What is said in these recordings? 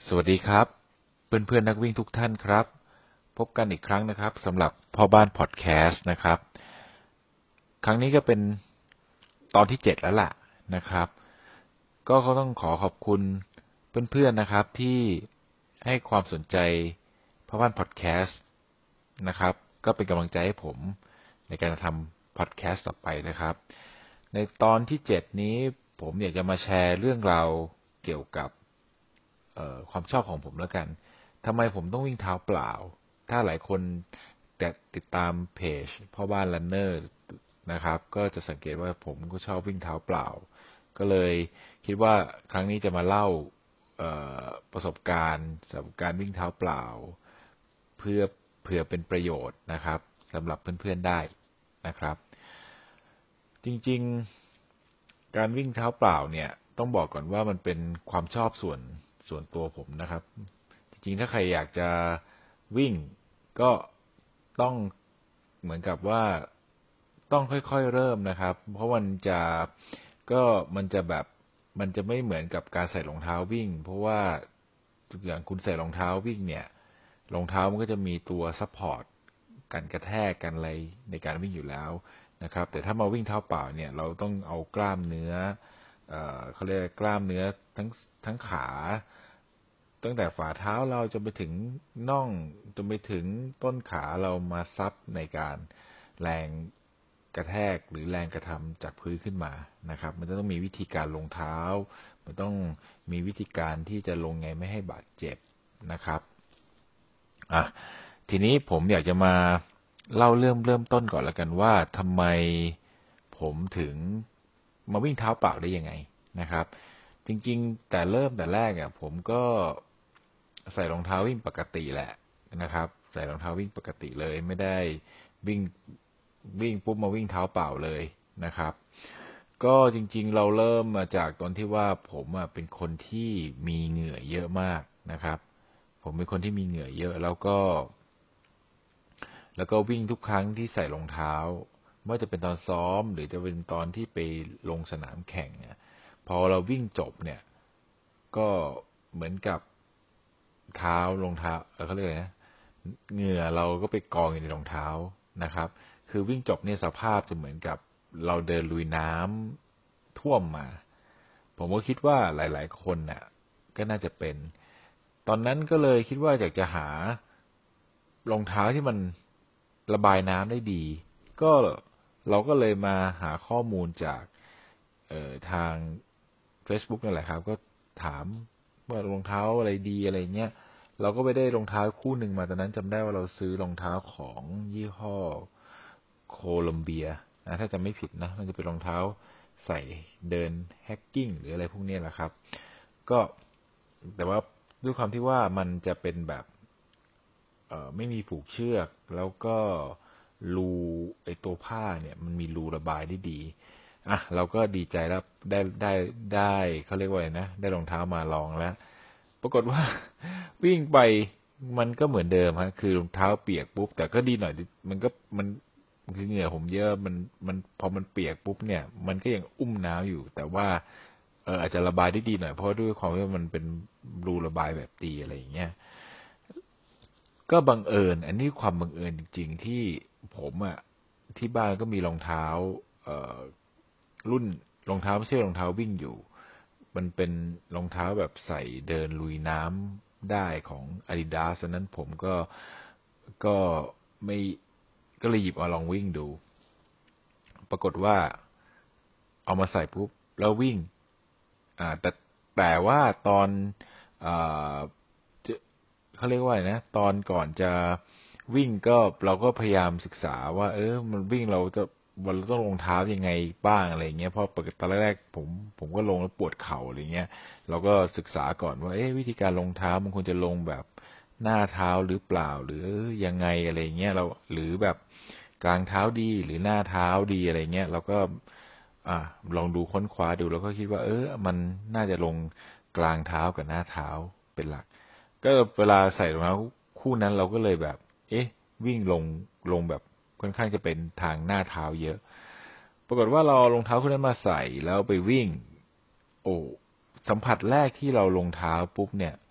สวัสดีครับเพื่อนๆนักวิ่งทุกท่านครับพบกันอีกครั้งนะครับสำหรับพ่อบ้านพอดแคสต์นะครับครั้งนี้ก็เป็นตอนที่7แล้วล่ะนะครับก็เขาต้องขอบคุณเพื่อนๆนะครับที่ให้ความสนใจพ่อบ้านพอดแคสต์นะครับก็เป็นกำลังใจให้ผมในการทำพอดแคสต์ต่อไปนะครับในตอนที่7นี้ผมอยากจะมาแชร์เรื่องราวเกี่ยวกับความชอบของผมแล้วกันทำไมผมต้องวิ่งเท้าเปล่าถ้าหลายคนแต่ติดตามเพจพ่อบ้านรันเนอร์นะครับก็จะสังเกตว่าผมก็ชอบวิ่งเท้าเปล่าก็เลยคิดว่าครั้งนี้จะมาเล่าประสบการณ์สำหรับการวิ่งเท้าเปล่าเพื่อเผื่อเป็นประโยชน์นะครับสำหรับเพื่อนๆได้นะครับจริงๆการวิ่งเท้าเปล่าเนี่ยต้องบอกก่อนว่ามันเป็นความชอบส่วนตัวผมนะครับจริงๆถ้าใครอยากจะวิ่งก็ต้องเหมือนกับว่าต้องค่อยๆเริ่มนะครับเพราะมันจะแบบมันจะไม่เหมือนกับการใส่รองเท้าวิ่งเพราะว่าอย่างคุณใส่รองเท้าวิ่งเนี่ยรองเท้ามันก็จะมีตัวซัพพอร์ตกันกระแทกกันอะไรในการวิ่งอยู่แล้วนะครับแต่ถ้ามาวิ่งเท้าเปล่าเนี่ยเราต้องเอากล้ามเนื้อเขาเรียกกล้ามเนื้อทั้งขาตั้งแต่ฝ่าเท้าเราจนไปถึงน่องจนไปถึงต้นขาเรามาซับในการแรงกระแทกหรือแรงกระทำจากพื้นขึ้นมานะครับมันจะต้องมีวิธีการลงเท้ามันต้องมีวิธีการที่จะลงไงไม่ให้บาดเจ็บนะครับทีนี้ผมอยากจะมาเล่าเริ่มต้นก่อนแล้วกันว่าทำไมผมถึงมาวิ่งเท้าเปล่าได้ยังไงนะครับจริงๆแต่แรกผมก็ใส่รองเท้าวิ่งปกติแหละนะครับใส่รองเท้าวิ่งปกติเลยไม่ได้วิ่งปุ๊บมาวิ่งเท้าเปล่าเลยนะครับก็จริงๆเราเริ่มมาจากตอนที่ว่าผมเป็นคนที่มีเหงื่อเยอะมากนะครับผมเป็นคนที่มีเหงื่อเยอะแล้วก็วิ่งทุกครั้งที่ใส่รองเท้าไม่ว่าจะเป็นตอนซ้อมหรือจะเป็นตอนที่ไปลงสนามแข่งเนี่ยพอเราวิ่งจบเนี่ยก็เหมือนกับรองเท้าเขาเรียกอะไรนะเหงื่อเราก็ไปกองอยู่ในรองเท้านะครับคือวิ่งจบเนี่ยสภาพจะเหมือนกับเราเดินลุยน้ำท่วมมาผมก็คิดว่าหลายๆคนน่ะก็น่าจะเป็นตอนนั้นก็เลยคิดว่าอยากจะหารองเท้าที่มันระบายน้ำได้ดีก็เราก็เลยมาหาข้อมูลจากทาง Facebook นั่นแหละครับก็ถามว่ารองเท้าอะไรดีอะไรเงี้ยเราก็ไปได้รองเท้าคู่หนึ่งมาตอนนั้นจำได้ว่าเราซื้อรองเท้าของยี่ห้อโคลัมเบียถ้าจำไม่ผิดนะมันจะเป็นรองเท้าใส่เดินแฮกกิ้งหรืออะไรพวกนี้แหละครับก็แต่ว่าด้วยความที่ว่ามันจะเป็นแบบไม่มีผูกเชือกแล้วก็รูไอตัวผ้าเนี่ยมันมีรูระบายได้ดีเราก็ดีใจแล้วได้เขาเรียกว่าอะไรนะได้รองเท้ามาลองแล้วปรากฏว่าวิ่งไปมันก็เหมือนเดิมฮะคือรองเท้าเปียกปุ๊บแต่ก็ดีหน่อยมันคือเหงื่อผมเยอะมันพอมันเปียกปุ๊บเนี่ยมันก็ยังอุ้มน้ำอยู่แต่ว่าอาจจะระบายได้ดีหน่อยเพราะด้วยความที่มันเป็นรูระบายแบบตีอะไรอย่างเงี้ย ก็บังเอิญอันนี้ความบังเอิญจริงๆที่ผมที่บ้านก็มีรองเท้าเอ่อรุ่นรองเท้าไม่ใช่รองเท้าวิ่งอยู่มันเป็นรองเท้าแบบใส่เดินลุยน้ำได้ของ Adidas ฉะนั้นผมก็ไม่ก็เลยหยิบมาลองวิ่งดูปรากฏว่าเอามาใส่ปุ๊บแล้ววิ่งแต่ว่าตอนอ่า เขาเรียกว่าไงนะตอนก่อนจะวิ่งก็เราก็พยายามศึกษาว่ามันวิ่งเราต้องรองเท้ายังไงบ้างอะไรเงี้ยเพราะปกติตอนแรกผมก็ลงแล้วปวดเข่าอะไรเงี้ยเราก็ศึกษาก่อนว่าวิธีการรองเท้ามันควรจะลงแบบหน้าเท้าหรือเปล่าหรือยังไงอะไรเงี้ยเราหรือแบบกลางเท้าดีหรือหน้าเท้าดีอะไรเงี้ยเราก็ลองดูค้นคว้าดูแล้วก็คิดว่ามันน่าจะลงกลางเท้ากับหน้าเท้าเป็นหลัก ก็เวลาใส่รองเท้าคู่นั้นเราก็เลยแบบ วิ่งลงแบบค่อนข้างจะเป็นทางหน้าเท้าเยอะ ปรากฏว่าเราเอารองเท้าคู่นั้นมาใส่แล้วไปวิ่ง โอ้สัมผัสแรกที่เราลงเท้าปุ๊บเนี่ย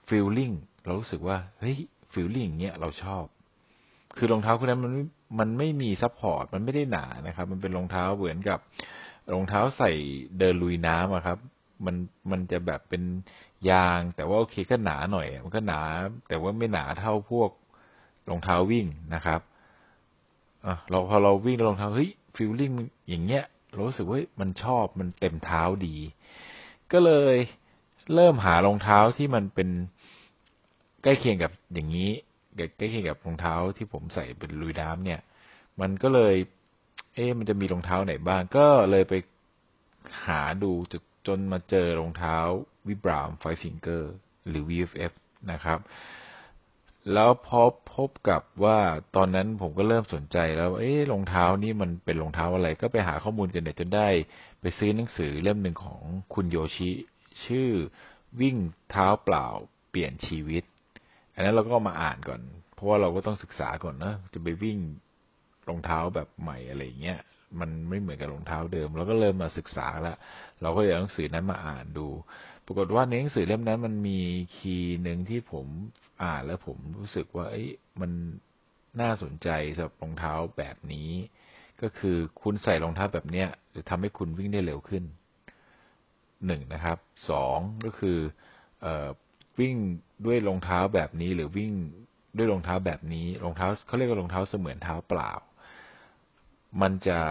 ฟีลลิ่งเรารู้สึกว่าเฮ้ยฟีลลิ่งเงี้ยเราชอบคือรองเท้าคู่นั้นมันไม่มีซัพพอร์ตมันไม่ได้หนานะครับมันเป็นรองเท้าเหมือนกับรองเท้าใส่เดินลุยน้ำอะครับมันมันจะแบบเป็นยางแต่ว่าโอเคก็หนาหน่อยมันก็หนาแต่ว่าไม่หนาเท่าพวกรองเท้าวิ่งนะครับเราพอเราวิ่งรองเท้าเฮ้ยฟีลลิ่งอย่างเงี้ยเรารู้สึกว่ามันชอบมันเต็มเท้าดีก็เลยเริ่มหารองเท้าที่มันเป็นใกล้เคียงกับอย่างนี้ใกล้เคียงกับรองเท้าที่ผมใส่เป็นลุยน้ำเนี่ยมันก็เลยมันจะมีรองเท้าไหนบ้างก็เลยไปหาดูจนมาเจอรองเท้าวิบรามไฟฟิงเกอร์หรือ VFF นะครับแล้วพอพบกับว่าตอนนั้นผมก็เริ่มสนใจแล้วรองเท้านี่มันเป็นรองเท้าอะไรก็ไปหาข้อมูลกันเน็ตจนได้ไปซื้อหนังสือเล่มหนึ่งของคุณโยชิชื่อวิ่งเท้าเปล่าเปลี่ยนชีวิตอันนั้นเราก็มาอ่านก่อนเพราะว่าเราก็ต้องศึกษาก่อนนะจะไปวิ่งรองเท้าแบบใหม่อะไรอย่างเงี้ยมันไม่เหมือนกับรองเท้าเดิมเราก็เริ่มมาศึกษาแล้วเราก็เลยเอาหนังสือนั้นมาอ่านดูปรากฏว่าในหนังสือเล่มนั้นมันมีคีย์หนึ่งที่ผมอ่านแล้วผมรู้สึกว่ามันน่าสนใจสำหรับรองเท้าแบบนี้ก็คือคุณใส่รองเท้าแบบเนี้ยจะทำให้คุณวิ่งได้เร็วขึ้นหนึ่งนะครับสองก็คือวิ่งด้วยรองเท้าแบบนี้หรือวิ่งด้วยรองเท้าแบบนี้รองเท้าเขาเรียกว่ารองเท้าเสมือนเท้าเปล่ามันจะ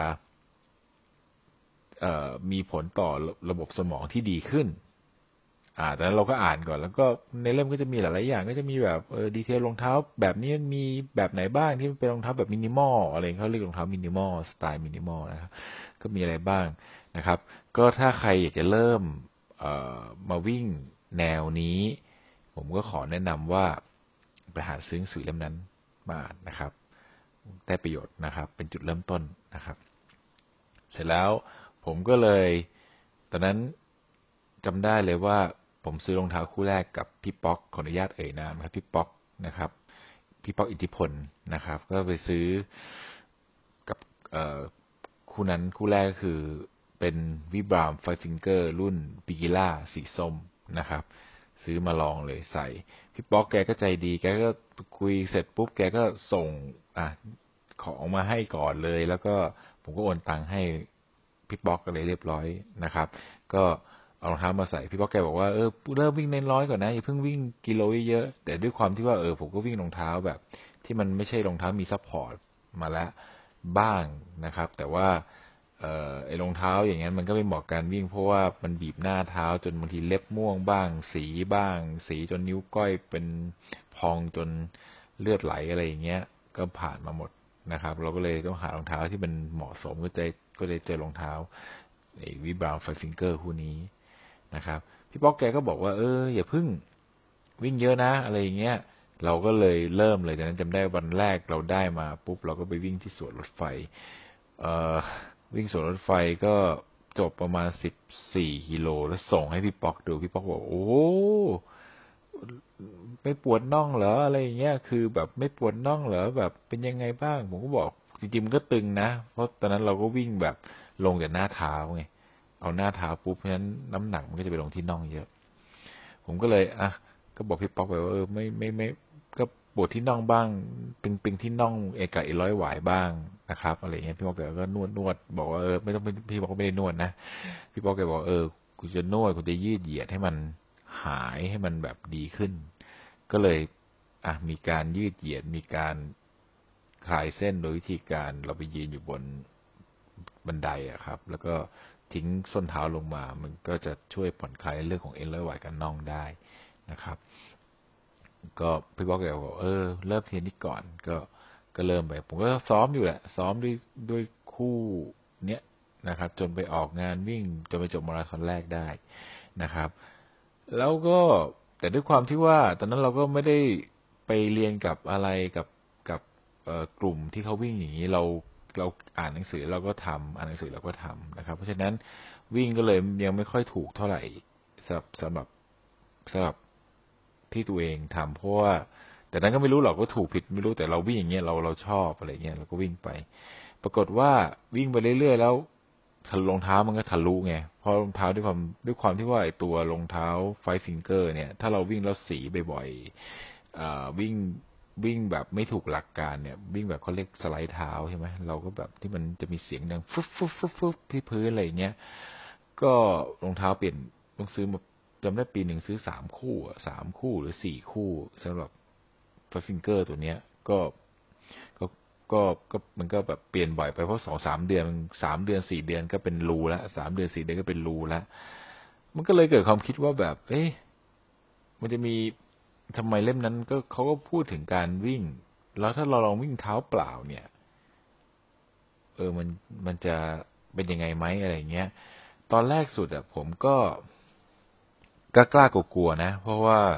มีผลต่อระบบสมองที่ดีขึ้นแต่นั้นเราก็อ่านก่อนแล้วก็ในเล่มก็จะมีหลายๆอย่างก็จะมีแบบดีเทลรองเท้าแบบนี้มีแบบไหนบ้างที่เป็นรองเท้าแบบมินิมอลอะไรเขาเรียกรองเท้ามินิมอลสไตล์มินิมอลนะครับก็มีอะไรบ้างนะครับก็ถ้าใครอยากจะเริ่มมาวิ่งแนวนี้ผมก็ขอแนะนำว่าไปหาซื้อหนังสือเล่มนั้นมานะครับได้ประโยชน์นะครับเป็นจุดเริ่มต้นนะครับเสร็จแล้วผมก็เลยตอนนั้นจำได้เลยว่าผมซื้อรองเท้าคู่แรกกับพี่ป๊อกขออนุญาตเอ่ยนามครับพี่ป๊อกนะครับพี่ป๊อกอิทธิพลนะครับก็ไปซื้อกับคู่นั้นคู่แรกก็คือเป็นวิบรามไฟฟิงเกอร์รุ่นบิกิล่าสีส้มนะครับซื้อมาลองเลยใส่พี่ป๊อกแกก็ใจดีแกก็คุยเสร็จปุ๊บแกก็ส่งของมาให้ก่อนเลยแล้วก็ผมก็โอนตังค์ให้พี่ป๊อกกันเลยเรียบร้อยนะครับก็เอารองเท้ามาใส่พี่ป๊อกแกบอกว่าเริ่มวิ่งเน้นร้อยก่อนนะอย่าเพิ่งวิ่งกิโลเยอะแต่ด้วยความที่ว่าผมก็วิ่งรองเท้าแบบที่มันไม่ใช่รองเท้ามีซัพพอร์ตมาแล้วบ้างนะครับแต่ว่าไอ้รองเท้าอย่างนั้นมันก็ไม่เหมาะการวิ่งเพราะว่ามันบีบหน้าเท้าจนบางทีเล็บม่วงบ้างสีบ้างสีจนนิ้วก้อยเป็นพองจนเลือดไหลอะไรอย่างเงี้ยก็ผ่านมาหมดนะครับเราก็เลยต้องหารองเท้าที่มันเหมาะสมก็เลยเจอรองเท้าไอ้วิบราวน์ไฟฟิงเกอร์คู่นี้นะครับพี่ป๊อกแกก็บอกว่าอย่าพึ่งวิ่งเยอะนะอะไรอย่างเงี้ยเราก็เลยเริ่มเลยดังนั้นจำได้วันแรกเราได้มาปุ๊บเราก็ไปวิ่งที่สวนรถไฟเอ่อวิ่งสวนรถไฟก็จบประมาณ14 กิโลแล้วส่งให้พี่ป๊อกดูพี่ป๊อกบอกโอ้ไม่ปวดน่องเหรออะไรอย่างเงี้ยคือแบบไม่ปวดน่องเหรอแบบเป็นยังไงบ้างผมก็บอกจริงๆมันก็ตึงนะเพราะตอนนั้นเราก็วิ่งแบบลงจากหน้าเท้าไงเอาหน้าเท้าปุ๊บเพราะฉะนั้นน้ำหนักมันก็จะไปลงที่น่องเยอะผมก็เลยก็บอกพี่ป๊อกไปว่าไม่ก็ปวดที่น่องบ้างตึงที่น่องเอกะร้อยหวายบ้างนะครับอะไรเงี้ยพี่ป๊อกแกก็นวดบอกว่าไม่ต้องพี่ป๊อกก็ไม่ได้นวดนะพี่ป๊อกแกบอกคุณจะนวดคุณจะยืดเหยียดให้มันหายให้มันแบบดีขึ้นก็เลยมีการยืดเหยียดมีการคลายเส้นโดยวิธีการเราไปยืนอยู่บนบันไดอะครับแล้วก็ทิ้งส้นเท้าลงมามันก็จะช่วยผ่อนคลายเรื่องของเอ็นร้อยหวายกับน่องได้นะครับก็พี่บอกแกบอกเริ่มเทนนิสก่อนก็เริ่มไปผมก็ซ้อมอยู่แหละซ้อมด้วยคู่เนี้ยนะครับจนไปออกงานวิ่งจนไปจบมาราธอนแรกได้นะครับแล้วก็แต่ด้วยความที่ว่าตอนนั้นเราก็ไม่ได้ไปเรียนกับอะไรกับกลุ่มที่เขาวิ่งอย่างนี้เราอ่านหนังสือเราก็ทำอ่านหนังสือเราก็ทำนะครับเพราะฉะนั้นวิ่งก็เลยยังไม่ค่อยถูกเท่าไหร่สำหรับที่ตัวเองทำเพราะว่าแต่นั้นก็ไม่รู้หรอกว่าถูกผิดไม่รู้แต่เราวิ่งอย่างเงี้ยเราชอบอะไรเงี้ยเราก็วิ่งไปปรากฏว่าวิ่งไปเรื่อยๆแล้วรองเท้ามันก็ทะลุไงเพราะรองเท้าด้วยความที่ว่าไอตัวรองเท้าไฟฟิงเกอร์เนี่ยถ้าเราวิ่งแล้วสีบ่อยๆวิ่งแบบไม่ถูกหลักการเนี่ยวิ่งแบบเขาเรียกสไลด์เท้าใช่ไหมเราก็แบบที่มันจะมีเสียงดังฟึบฟึบฟึบฟึบที่พื้นอะไรเงี้ยก็รองเท้าเปลี่ยนต้องซื้อมาจำได้ปีหนึ่งซื้อ3 คู่3 คู่หรือ4 คู่สำหรับไฟฟิงเกอร์ตัวเนี้ยก็ก็มันก็แบบเปลี่ยนบ่อยไปเพราะ2-3 เดือน3 เดือน 4 เดือนก็เป็นรูแล้ว3 เดือน 4 เดือนก็เป็นรูแล้วมันก็เลยเกิดความคิดว่าแบบเอ๊ะมันจะมีทำไมเล่มนั้นก็เขาก็พูดถึงการวิ่งแล้วถ้าเราลองวิ่งเท้าเปล่าเนี่ยมันจะเป็นยังไงไหมอะไรเงี้ยตอนแรกสุดอะผมก็กล้ากลัวๆนะเพราะว่า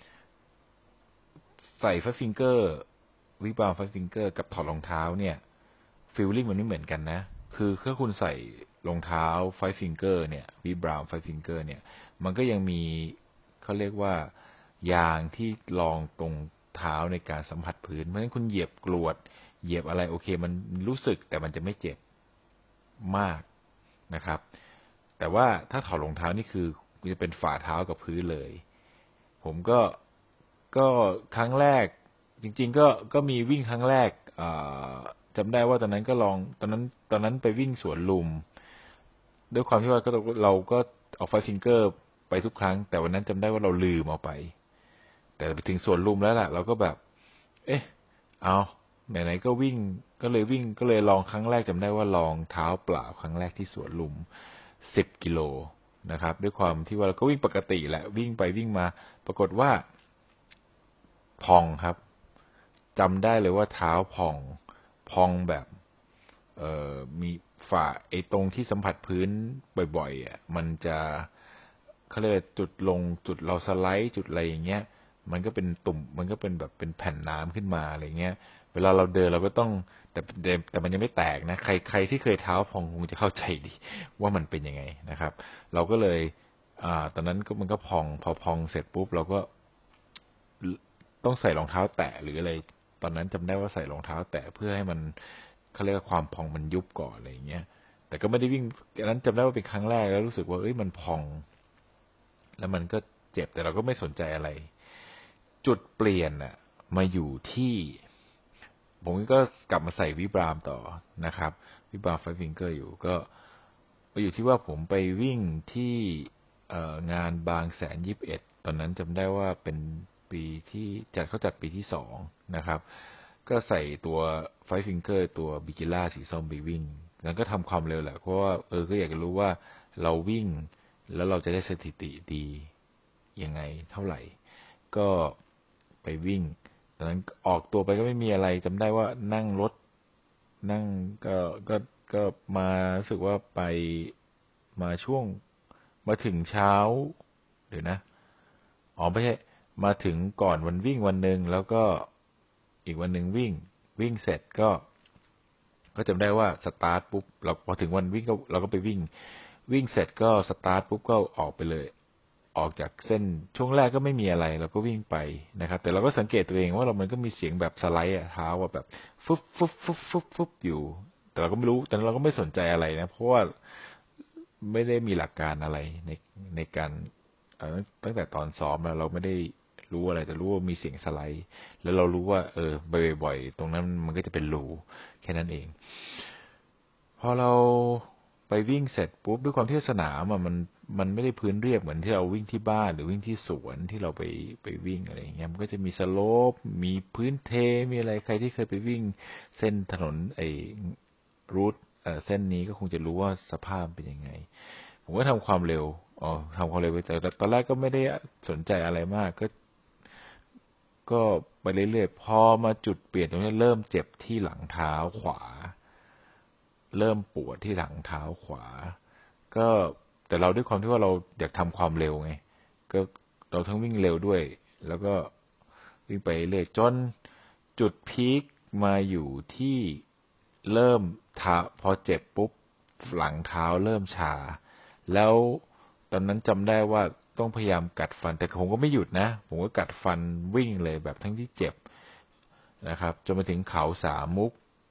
ใส่ไฟฟิงเกอร์วิบาวไฟฟิงเกอร์กับถอดรองเท้าเนี่ยฟีลลิ่งมันไม่เหมือนกันนะคือถ้าคุณใส่รองเท้าไฟฟิงเกอร์เนี่ยวิบราวไฟฟิงเกอร์เนี่ยมันก็ยังมีเขาเรียกว่ายางที่รองตรงเท้าในการสัมผัสพื้นเพราะฉะนั้นคุณเหยียบกรวดเหยียบอะไรโอเคมันรู้สึกแต่มันจะไม่เจ็บมากนะครับแต่ว่าถ้าถอดรองเท้านี่คือจะเป็นฝ่าเท้ากับพื้นเลยผมก็ครั้งแรกจริงๆก็มีวิ่งครั้งแรกจำได้ว่าตอนนั้นก็ลองตอนนั้นไปวิ่งสวนลุมด้วยความที่ว่าเราก็ออกไฟฟิงเกอร์ไปทุกครั้งแต่วันนั้นจำได้ว่าเราลืมเอาไปแต่ไปถึงสวนลุมแล้วล่ะเราก็แบบเอ๊ะเอาไหนๆก็วิ่งก็เลยลองครั้งแรกจำได้ว่าลองเท้าเปล่าครั้งแรกที่สวนลุม10 กิโลนะครับด้วยความที่ว่าเราก็วิ่งปกติแหละวิ่งไปวิ่งมาปรากฏว่าพองครับ จำได้เลยว่าเท้าพองแบบมีฝ่าไอ้ตรงที่สัมผัสพื้นบ่อยๆอ่ะมันจะเขาเรียกจุดเราสไลด์จุดอะไรอย่างเงี้ยมันก็เป็นตุ่มมันก็เป็นแบบเป็นแผ่นน้ำขึ้นมาอะไรเงี้ยเวลาเราเดินเราก็ต้องแต่มันยังไม่แตกนะใครที่เคยเท้าพองคงจะเข้าใจดีว่ามันเป็นยังไงนะครับเราก็เลยตอนนั้นก็มันก็พองพอพองเสร็จปุ๊บเราก็ต้องใส่รองเท้าแตะหรืออะไร ตอนนั้นจำได้ว่าใส่รองเท้าแตะเพื่อให้มันเขาเรียกว่าความพองมันยุบก่อนอะไรอย่างเงี้ยแต่ก็ไม่ได้วิ่งอันนั้นจำได้ว่าเป็นครั้งแรกแล้วรู้สึกว่ามันพองแล้วมันก็เจ็บแต่เราก็ไม่สนใจอะไรจุดเปลี่ยนน่ะมาอยู่ที่ผมก็กลับมาใส่วิบรามต่อนะครับวิบรามไฟฟิงเกอร์อยู่ก็มาอยู่ที่ว่าผมไปวิ่งที่งานบางแสน21ตอนนั้นจำได้ว่าเป็นปีที่เขาจัดปีที่2นะครับก็ใส่ตัวไฟฟิงเกอร์ตัวบิกิล่าสีส้มไปวิ่งแล้วก็ทำความเร็วแหละเพราะว่าก็อยากจะรู้ว่าเราวิ่งแล้วเราจะได้สถิติดียังไงเท่าไหร่ก็ไปวิ่งตอนนั้นออกตัวไปก็ไม่มีอะไรจำได้ว่านั่งรถนั่งก็ก็ก็มารู้สึกว่าไปมาช่วงมาถึงเช้าเดี๋ยวนะไม่ใช่มาถึงก่อนวันวิ่งวันหนึ่งแล้วก็อีกวันหนึ่งวิ่งเสร็จก็จำได้ว่าสตาร์ทปุ๊บเราพอถึงวันวิ่งก็เราก็ไปวิ่งเสร็จก็สตาร์ทปุ๊บก็ออกไปเลยออกจากเส้นช่วงแรกก็ไม่มีอะไรเราก็วิ่งไปนะครับแต่เราก็สังเกตตัวเองว่ามันก็มีเสียงแบบสไลด์เท้าว่าแบบฟึบฟึบฟึบฟึบฟึบอยู่แต่เราก็ไม่รู้แต่เราก็ไม่สนใจอะไรนะเพราะว่าไม่ได้มีหลักการอะไรในการตั้งแต่ตอนซ้อมแล้วเราไม่ได้รู้อะไรแต่รู้ว่ามีเสียงสไลด์แล้วเรารู้ว่าบ่อยๆตรงนั้นมันก็จะเป็นรูแค่นั้นเองพอเราไปวิ่งเสร็จปุ๊บด้วยความที่สนามมันไม่ได้พื้นเรียบเหมือนที่เราวิ่งที่บ้านหรือวิ่งที่สวนที่เราไปวิ่งอะไรอย่างเงี้ยมันก็จะมีสโลปมีพื้นเทมีอะไรใครที่เคยไปวิ่งเส้นถนนรูทเส้นนี้ก็คงจะรู้ว่าสภาพเป็นยังไงผมก็ทำความเร็วทำความเร็วไปแต่ตอนแรกก็ไม่ได้สนใจอะไรมากก็ไปเรื่อยๆพอมาจุดเปลี่ยนตรงนี้เริ่มเจ็บที่หลังเท้าขวาเริ่มปวดที่หลังเท้าขวาก็แต่เราด้วยความที่ว่าเราอยากทำความเร็วไงก็เราทั้งวิ่งเร็วด้วยแล้วก็วิ่งไปเรื่อยจนจุดพีคมาอยู่ที่เริ่มเท้าพอเจ็บปุ๊บหลังเท้าเริ่มชาแล้วตอนนั้นจำได้ว่าต้องพยายามกัดฟันแต่ผมก็ไม่หยุดนะผมก็กัดฟันวิ่งเลยแบบทั้งที่เจ็บนะครับจนมาถึงเขาสามมุก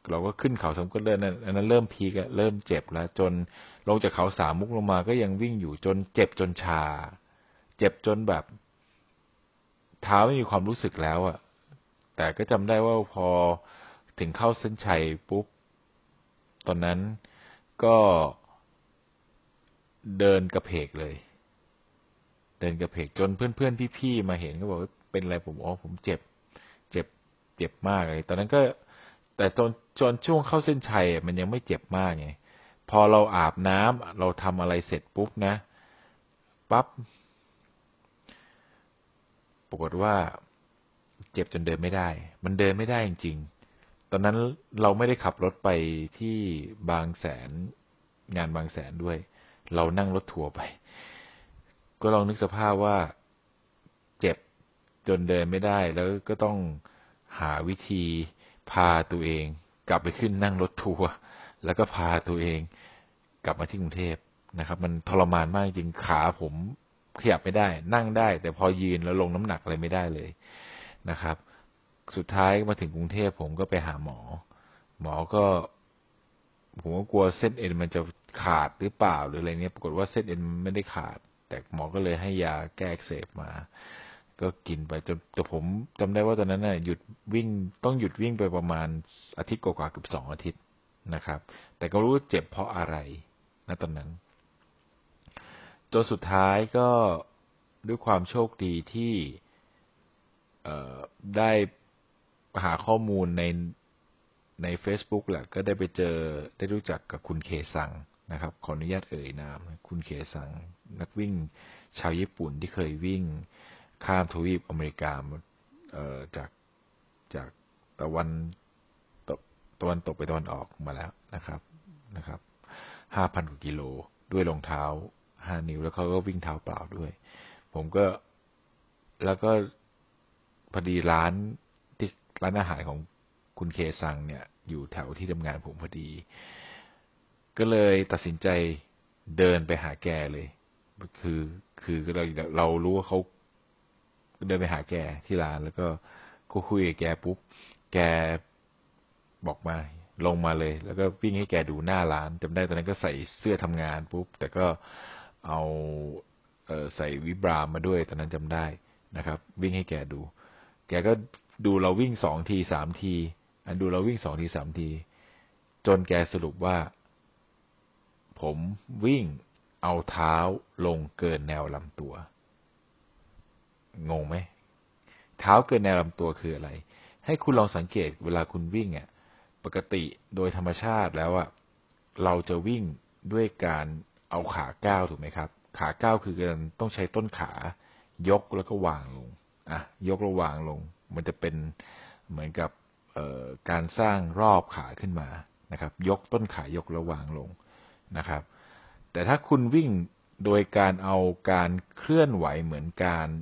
เราก็ขึ้นเขาสามมุกก็เริ่มอันนั้นเริ่มพีกเริ่มเจ็บแล้วจนลงจากเขาสามมุกลงมาก็ยังวิ่งอยู่จนเจ็บจนชาเจ็บจนแบบเท้าไม่มีความรู้สึกแล้วอ่ะแต่ก็จำได้ว่าพอถึงเข้าเส้นชัยปุ๊บตอนนั้นก็เดินกระเพกเลยเดินกระเพกจนเพื่อนๆพี่ๆมาเห็นก็บอกว่าเป็นอะไรผมผมเจ็บเจ็บเจ็บมากเลยตอนนั้นก็แต่จนช่วงเข้าเส้นชัยมันยังไม่เจ็บมากไงพอเราอาบน้ำเราทำอะไรเสร็จปุ๊บนะปั๊บปรากฏว่าเจ็บจนเดินไม่ได้มันเดินไม่ได้จริงๆตอนนั้นเราไม่ได้ขับรถไปที่บางแสนงานบางแสนด้วยเรานั่งรถทัวร์ไปก็ลองนึกสภาพว่าเจ็บจนเดินไม่ได้แล้วก็ต้องหาวิธีพาตัวเองกลับไปขึ้นนั่งรถทัวร์แล้วก็พาตัวเองกลับมาที่กรุงเทพนะครับมันทรมานมากจริงขาผมขยับไม่ได้นั่งได้แต่พอยืนแล้วลงน้ำหนักอะไรไม่ได้เลยนะครับสุดท้ายมาถึงกรุงเทพผมก็ไปหาหมอหมอก็ผมก็กลัวเส้นเอ็นมันจะขาดหรือเปล่าหรืออะไรเนี้ยปรากฏว่าเส้นเอ็นไม่ได้ขาดแต่หมอก็เลยให้ยาแก้อักเสบมาก็กินไปจนแต่ผมจำได้ว่าตอนนั้นน่ะหยุดวิ่งต้องหยุดวิ่งไปประมาณอาทิตย์กว่าๆเกือบ2 อาทิตย์นะครับแต่ก็รู้ว่าเจ็บเพราะอะไรณตอนนั้นจนสุดท้ายก็ด้วยความโชคดีที่ได้หาข้อมูลใน Facebook แหละก็ได้ไปเจอได้รู้จักกับคุณเคซังนะครับขออนุญาตเอ่ยนามคุณเคซังนักวิ่งชาวญี่ปุ่นที่เคยวิ่งข้ามทวีปอเมริกาจากจากตะวันตกไปตะวันออกมาแล้วนะครับ5,000 กว่ากิโลด้วยรองเท้า5 นิ้วแล้วเขาก็วิ่งเท้าเปล่าด้วยผมก็แล้วก็พอดีร้านอาหารของคุณเคซังเนี่ยอยู่แถวที่ทำงานผมพอดีก็เลยตัดสินใจเดินไปหาแกเลยคือคือเรารู้ว่าเขาเดินไปหาแกที่ร้านแล้วก็คุยกับแกปุ๊บแกบอกมาลงมาเลยแล้วก็วิ่งให้แกดูหน้าร้านจำได้ตอนนั้นก็ใส่เสื้อทำงานปุ๊บแต่ก็เอาใส่วิบรามมาด้วยตอนนั้นจำได้นะครับวิ่งให้แกดูแกก็ดูเราวิ่ง2 ที 3 ทีดูเราวิ่ง2 ที 3 ทีจนแกสรุปว่าผมวิ่งเอาเท้าลงเกินแนวลำตัวงงไหมเท้าเกินแนวลำตัวคืออะไรให้คุณลองสังเกตเวลาคุณวิ่งปกติโดยธรรมชาติแล้วเราจะวิ่งด้วยการเอาขาก้าวถูกไหมครับขาก้าวคือการต้องใช้ต้นขายกแล้วก็วางลงยกแล้ววางลงมันจะเป็นเหมือนกับการสร้างรอบขาขึ้นมานะครับยกต้นขายกแล้ววางลงนะครับแต่ถ้าคุณวิ่งโดยการเอาการเคลื่อนไหวเหมือน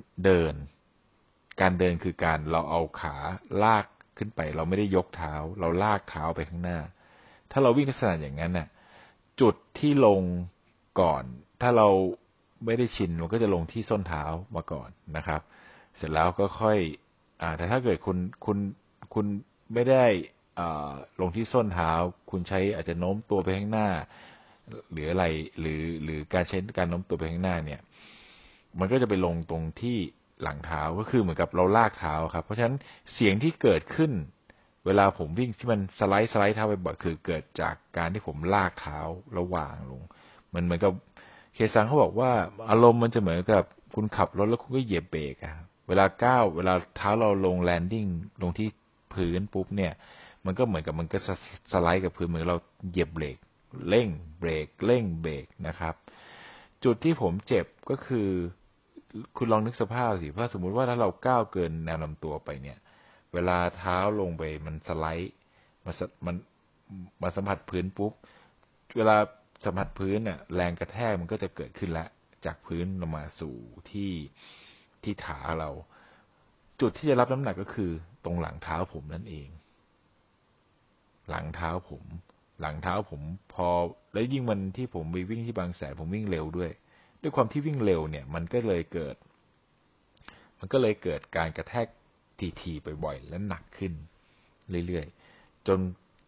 การเดินคือการเราเอาขาลากขึ้นไปเราไม่ได้ยกเท้าเราลากเท้าไปข้างหน้าถ้าเราวิ่งลักษณะอย่างนั้นน่ะจุดที่ลงก่อนถ้าเราไม่ได้ชินมันก็จะลงที่ส้นเท้ามาก่อนนะครับเสร็จแล้วก็ค่อยแต่ถ้าเกิดคุณไม่ได้ลงที่ส้นเท้าคุณใช้อาจจะโน้มตัวไปข้างหน้าหรืออะไรหรือการใช้การโน้มตัวไปข้างหน้าเนี่ยมันก็จะไปลงตรงที่หลังเท้าก็คือเหมือนกับเราลากเท้าครับเพราะฉะนั้นเสียงที่เกิดขึ้นเวลาผมวิ่งที่มันสไลด์เท้าไปบ่อยคือเกิดจากการที่ผมลากเท้าแล้ววางลงมันเหมือนกับเคซังเขาบอกว่าอารมณ์มันจะเหมือนกับคุณขับรถแล้วคุณก็เหยียบเบรกเวลาก้าวเวลาเท้าเราลงแลนดิ้งลงที่พื้นปุ๊บเนี่ยมันก็เหมือนกับมันก็สไลด์กับพื้นเหมือนเราเหยียบเบรกเร่งเบรกเร่งเบรกนะครับจุดที่ผมเจ็บก็คือคุณลองนึกสภาพสิว่าสมมุติว่าถ้าเราก้าวเกินแนวลำตัวไปเนี่ยเวลาเท้าลงไปมันสไลด์มันมาสัมผัสพื้นปุ๊บเวลาสัมผัสพื้นเนี่ยแรงกระแทกมันก็จะเกิดขึ้นแล้วจากพื้นลงมาสู่ที่ขาเราจุดที่จะรับน้ำหนักก็คือตรงหลังเท้าผมนั่นเองหลังเท้าผมพอแล้วยิ่งมันที่ผมไปวิ่งที่บางแสนผมวิ่งเร็วด้วยความที่วิ่งเร็วเนี่ยมันก็เลยเกิดการกระแทกทีๆบ่อยๆและหนักขึ้นเรื่อยๆจน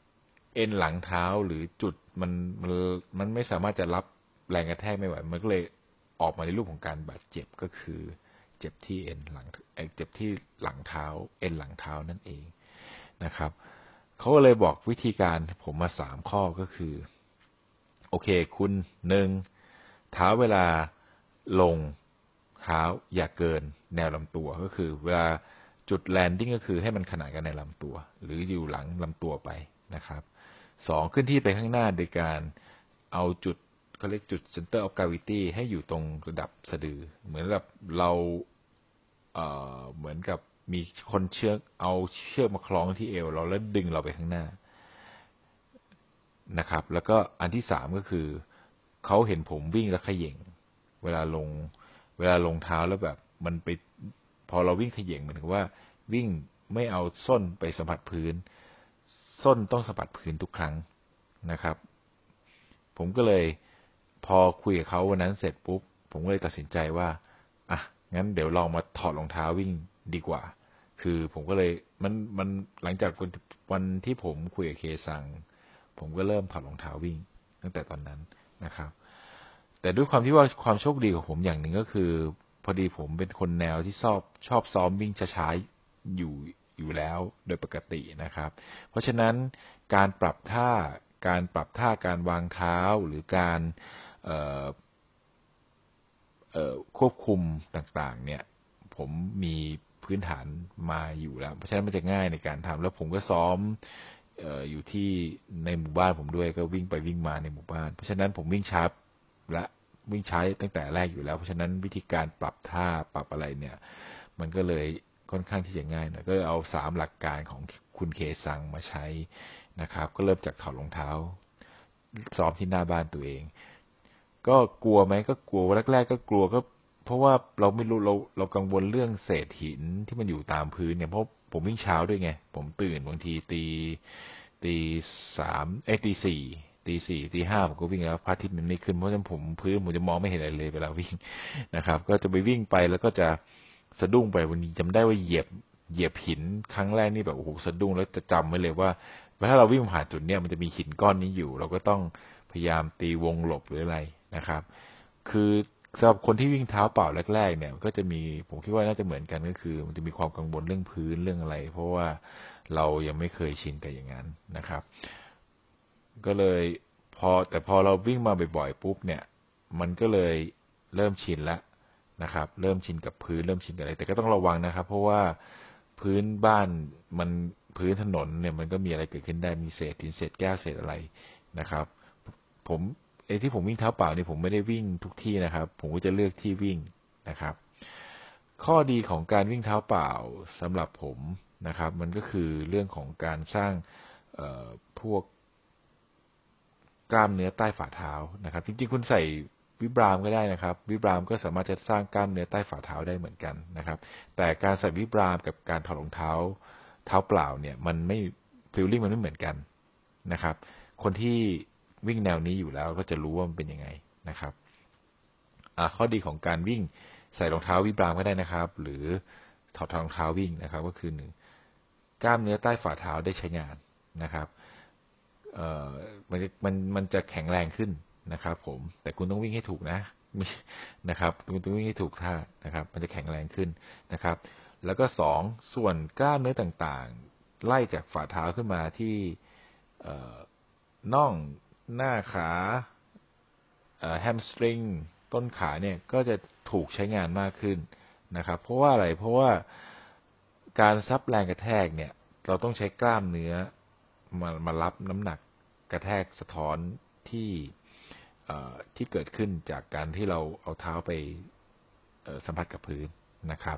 เอ็นหลังเท้าหรือจุดมันไม่สามารถจะรับแรงกระแทกไม่ไหวมันก็เลยออกมาในรูปของการบาดเจ็บก็คือเจ็บที่เอ็นหลังเจ็บที่หลังเท้าเอ็นหลังเท้านั่นเองนะครับเขาก็เลยบอกวิธีการผมมา3 ข้อก็คือโอเคคุณ1เท้าเวลาลงเท้าอย่าเกินแนวลำตัวก็คือเวลาจุดแลนดิ้งก็คือให้มันขนานกันในลำตัวหรืออยู่หลังลำตัวไปนะครับ2ขึ้นที่ไปข้างหน้าโดยการเอาจุดเขาเรียกจุด center of gravity ให้อยู่ตรงระดับสะดือเหมือนกับเราเหมือนกับมีคนเอาเชือกมาคล้องที่เอวเราแล้วดึงเราไปข้างหน้านะครับแล้วก็อันที่3ก็คือเขาเห็นผมวิ่งแล้วเขย่งเวลาลงเท้าแล้วแบบมันไปพอเราวิ่งเขย่งเหมือนกับว่าวิ่งไม่เอาส้นไปสัมผัสพื้นส้นต้องสัมผัสพื้นทุกครั้งนะครับผมก็เลยพอคุยกับเขาวันนั้นเสร็จปุ๊บผมก็เลยตัดสินใจว่าอ่ะงั้นเดี๋ยวลองมาถอดรองเท้าวิ่งดีกว่าคือผมก็เลยมันหลังจากวันที่ผมคุยกับเคซังผมก็เริ่มถอดรองเท้าวิ่งตั้งแต่ตอนนั้นนะครับแต่ด้วยความที่ว่าความโชคดีของผมอย่างหนึ่งก็คือพอดีผมเป็นคนแนวที่ชอบซ้อมวิ่งช้าๆอยู่แล้วโดยปกตินะครับเพราะฉะนั้นการปรับท่าการวางเท้าหรือการควบคุมต่างๆเนี่ยผมมีพื้นฐานมาอยู่แล้วเพราะฉะนั้นมันจะง่ายในการทำแล้วผมก็ซ้อมอยู่ที่ในหมู่บ้านผมด้วยก็วิ่งไปวิ่งมาในหมู่บ้านเพราะฉะนั้นผมวิ่งช้าและวิ่งช้าตั้งแต่แรกอยู่แล้วเพราะฉะนั้นวิธีการปรับท่าปรับอะไรเนี่ยมันก็เลยค่อนข้างที่จะง่ายหน่อยก็เอา3หลักการของคุณเคซังมาใช้นะครับก็เริ่มจากถอดรองเท้าซ้อมที่หน้าบ้านตัวเองก็กลัวไหมก็กลัวแรกๆก็กลัวก็เพราะว่าเราไม่รู้เรากังวลเรื่องเศษหินที่มันอยู่ตามพื้นเนี่ยเพราะผมวิ่งเช้าด้วยไงผมตื่นบางทีตี3ตี 4ตี 5ผมก็วิ่งแล้วพระอาทิตย์มันไม่ขึ้นเพราะฉะนั้นผมจะมองไม่เห็นอะไรเลยเวลาวิ่งนะครับก็จะไปวิ่งไปแล้วก็จะสะดุ้งไปวันนี้จำได้ว่าเหยียบหินครั้งแรกนี่แบบโอ้โหสะดุ้งแล้วจะจำไว้เลยว่าถ้าเราวิ่งผ่านจุดเนี้ยมันจะมีหินก้อนนี้อยู่เราก็ต้องพยายามตีวงหลบหรืออะไรนะครับคือสำหรับคนที่วิ่งเท้าเปล่าแรกๆเนี่ยก็จะมีผมคิดว่าน่าจะเหมือนกันก็คือมันจะมีความกังวลเรื่องพื้นเรื่องอะไรเพราะว่าเรายังไม่เคยชินกับอย่างนั้นนะครับก็เลยพอเราวิ่งมาบ่อยๆปุ๊บเนี่ยมันก็เลยเริ่มชินแล้วนะครับเริ่มชินกับพื้นเริ่มชินกับอะไรแต่ก็ต้องระวังนะครับเพราะว่าพื้นบ้านมันพื้นถนนเนี่ยมันก็มีอะไรเกิดขึ้นได้มีเศษหินเศษแก้วเศษอะไรนะครับผมที่ผมวิ่งเท้าเปล่านี่ผมไม่ได้วิ่งทุกที่นะครับผมก็จะเลือกที่วิ่งนะครับข้อดีของการวิ่งเท้าเปล่าสำหรับผมนะครับมันก็คือเรื่องของการสร้างพวกกล้ามเนื้อใต้ฝ่าเท้านะครับจริงๆคุณใส่วิบรามก็ได้นะครับวิบรามก็สามารถจะสร้างกล้ามเนื้อใต้ฝ่าเท้าได้เหมือนกันนะครับแต่การใส่วิบรามกับการถอดรองเท้าเปล่าเนี่ยมันไม่ฟีลลิ่งมันไม่เหมือนกันนะครับคนที่วิ่งแนวนี้อยู่แล้วก็จะรู้ว่ามันเป็นยังไงนะครับข้อดีของการวิ่งใส่รองเท้าวิบรามก็ได้นะครับหรือถอดรองเท้าวิ่งนะครับก็คือกล้ามเนื้อใต้ฝ่าเท้าได้ใช้งานนะครับมันจะแข็งแรงขึ้นนะครับผมแต่คุณต้องวิ่งให้ถูกนะนะครับคุณต้องวิ่งให้ถูกท่านะครับมันจะแข็งแรงขึ้นนะครับแล้วก็ส่วนกล้ามเนื้อต่างๆไล่จากฝ่าเท้าขึ้นมาที่น่องหน้าขาแฮมสตริงต้นขาเนี่ยก็จะถูกใช้งานมากขึ้นนะครับเพราะว่าอะไรเพราะว่าการซับแรงกระแทกเนี่ยเราต้องใช้กล้ามเนื้อมารับน้ำหนักกระแทกสะท้อนที่ที่เกิดขึ้นจากการที่เราเอาเท้าไปสัมผัสกับพื้นนะครับ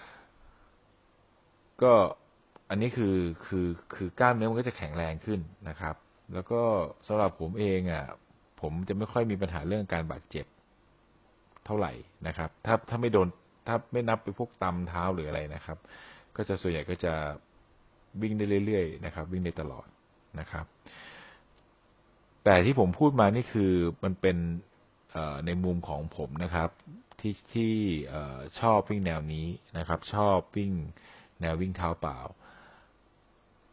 ก็อันนี้คือกล้ามเนื้อมันก็จะแข็งแรงขึ้นนะครับแล้วก็สำหรับผมเองผมจะไม่ค่อยมีปัญหาเรื่องการบาดเจ็บเท่าไหร่นะครับถ้าไม่โดนถ้าไม่นับไปพวกตำเท้าหรืออะไรนะครับก็จะส่วนใหญ่ก็จะวิ่งได้เรื่อยๆนะครับวิ่งได้ตลอดนะครับแต่ที่ผมพูดมานี่คือมันเป็นในมุมของผมนะครับที่ชอบวิ่งแนวนี้นะครับชอบวิ่งแนววิ่งเท้าเปล่า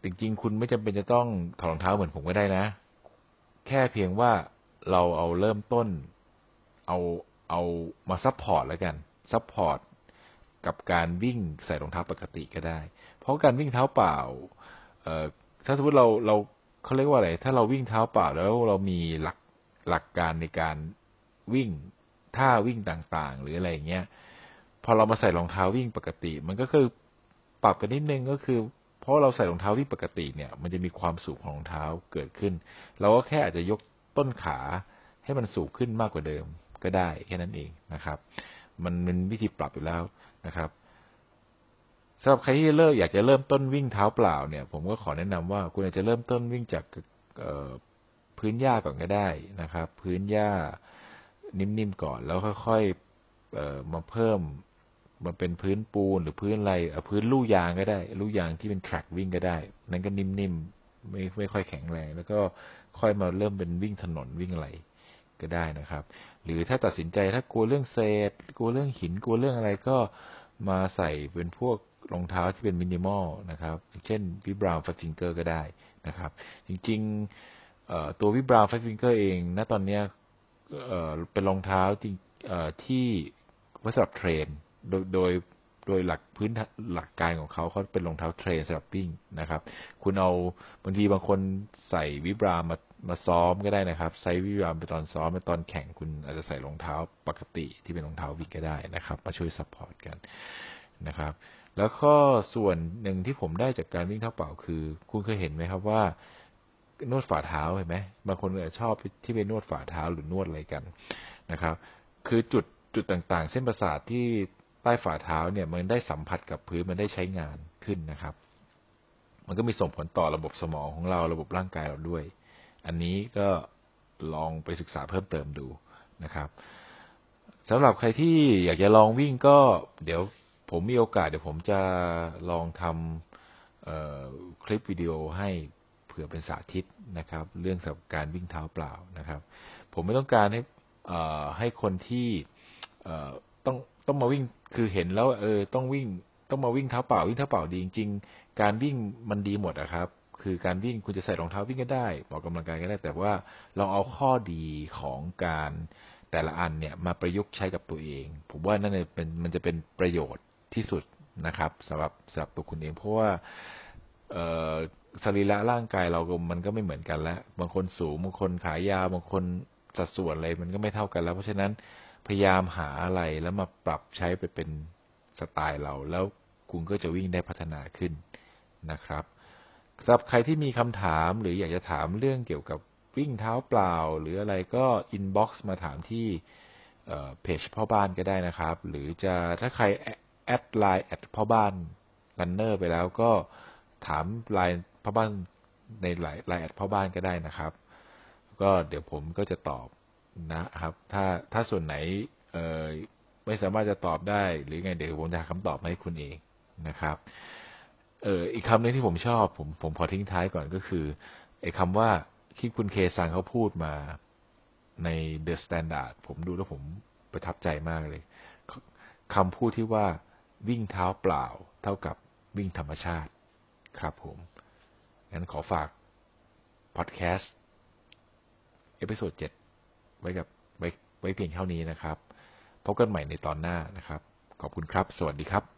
จริงๆคุณไม่จำเป็นจะต้องถอดรองเท้าเหมือนผมก็ได้นะแค่เพียงว่าเราเอาเริ่มต้นเอาเอามาซัพพอร์ตแล้วกันซัพพอร์ตกับการวิ่งใส่รองเท้าปกติก็ได้เพราะการวิ่งเท้าเปล่าถ้าสมมติเราเขาเรียกว่าอะไรถ้าเราวิ่งเท้าเปล่าแล้วเรามีหลักการในการวิ่งท่าวิ่งต่างๆหรืออะไรอย่างเงี้ยพอเรามาใส่รองเท้าวิ่งปกติมันก็คือปรับกันนิดนึงก็คือเพราะเราใส่รองเท้าวิ่งปกติเนี่ยมันจะมีความสูงของรองเท้าเกิดขึ้นเราก็แค่อาจจะยกต้นขาให้มันสูงขึ้นมากกว่าเดิมก็ได้แค่นั้นเองนะครับมันเป็นวิธีปรับอยู่แล้วนะครับสำหรับใครที่อยากจะเริ่มต้นวิ่งเท้าเปล่าเนี่ยผมก็ขอแนะนำว่าคุณอาจจะเริ่มต้นวิ่งจากพื้นหญ้าก่อนก็ได้นะครับพื้นหญ้านิ่มๆก่อนแล้วค่อยๆมาเพิ่มมาเป็นพื้นปูนหรือพื้นอะไรพื้นลู่ยางก็ได้ลู่ยางที่เป็นแทร็กวิ่งก็ได้นั่นก็นิ่มๆไม่ค่อยแข็งแรงแล้วก็ค่อยมาเริ่มเป็นวิ่งถนนวิ่งอะไรก็ได้นะครับหรือถ้าตัดสินใจถ้ากลัวเรื่องเศษกลัวเรื่องหินกลัวเรื่องอะไรก็มาใส่เป็นพวกรองเท้าที่เป็นมินิมอลนะครับเช่นวิบราวน์ Five Finger ก็ได้นะครับจริงๆตัววิบราวน์ Five Finger เองณตอนนี้เป็นรองเท้าที่ไว้สำหรับเทรนโดยหลักหลักการของเขาเป็นรองเท้าเทรนสำหรับวิ่งนะครับคุณเอาบางทีบางคนใส่วิบราวมาซ้อมก็ได้นะครับใส่วิบราวไปตอนซ้อมไปตอนแข่งคุณอาจจะใส่รองเท้าปกติที่เป็นรองเท้าวิ่งก็ได้นะครับมาช่วยซัพพอร์ตกันนะครับแล้วก็ส่วนหนึ่งที่ผมได้จากการวิ่งเท้าเปล่าคือคุณเคยเห็นไหมครับว่านวดฝ่าเท้าเห็นไหมบางคนอาจจะชอบที่ไปนวดฝ่าเท้าหรือนวดอะไรกันนะครับคือจุดต่างๆเส้นประสาทที่ใต้ฝ่าเท้าเนี่ยมันได้สัมผัสกับพื้นมันได้ใช้งานขึ้นนะครับมันก็มีส่งผลต่อระบบสมองของเราระบบร่างกายเราด้วยอันนี้ก็ลองไปศึกษาเพิ่มเติมดูนะครับสำหรับใครที่อยากจะลองวิ่งก็เดี๋ยวผมมีโอกาสเดี๋ยวผมจะลองทำคลิปวิดีโอให้เผื่อเป็นสาธิตนะครับเรื่องสำหรับการวิ่งเท้าเปล่านะครับผมไม่ต้องการให้คนที่เอ่อต้องต้องมาวิ่งคือเห็นแล้วต้องวิ่งต้องมาวิ่งเท้าเปล่าวิ่งเท้าเปล่าดีจริงๆการวิ่งมันดีหมดอะครับคือการวิ่งคุณจะใส่รองเท้าวิ่งก็ได้ออกกำลังกายก็ได้แต่ว่าลองเอาข้อดีของการแต่ละอันเนี่ยมาประยุกต์ใช้กับตัวเองผมว่านั่นมันจะเป็นประโยชน์ที่สุดนะครับสำหรับตัวคุณเองเพราะว่าเอ่อสรีระร่างกายเราก็มันก็ไม่เหมือนกันแล้วบางคนสูงบางคนขายาวบางคนสัดส่วนอะไรมันก็ไม่เท่ากันแล้วเพราะฉะนั้นพยายามหาอะไรแล้วมาปรับใช้ไปเป็นสไตล์เราแล้วคุณก็จะวิ่งได้พัฒนาขึ้นนะครับสำหรับใครที่มีคำถามหรืออยากจะถามเรื่องเกี่ยวกับวิ่งเท้าเปล่าหรืออะไรก็อินบ็อกซ์มาถามที่เพจพ่อบ้านก็ได้นะครับหรือจะถ้าใครแอดไลน์แอดพ่อบ้านรันเนอร์ไปแล้วก็ถามไลน์พ่อบ้านในไลน์แอดพ่อบ้านก็ได้นะครับก็เดี๋ยวผมก็จะตอบนะครับถ้าส่วนไหนเอ่อไม่สามารถจะตอบได้หรือไงเดี๋ยวผมจะหาคำตอบมาให้คุณเองนะครับอีกคำหนึงที่ผมชอบผมขอทิ้งท้ายก่อนก็คือไอ้คำว่าที่คุณเคซังเขาพูดมาใน The Standard ผมดูแล้วผมประทับใจมากเลยคำพูดที่ว่าวิ่งเท้าเปล่าเท่ากับวิ่งธรรมชาติครับผมงั้นขอฝากพอดแคสต์เอพิโซด7ไว้กับไว้เพียงเท่านี้นะครับพบกันใหม่ในตอนหน้านะครับขอบคุณครับสวัสดีครับ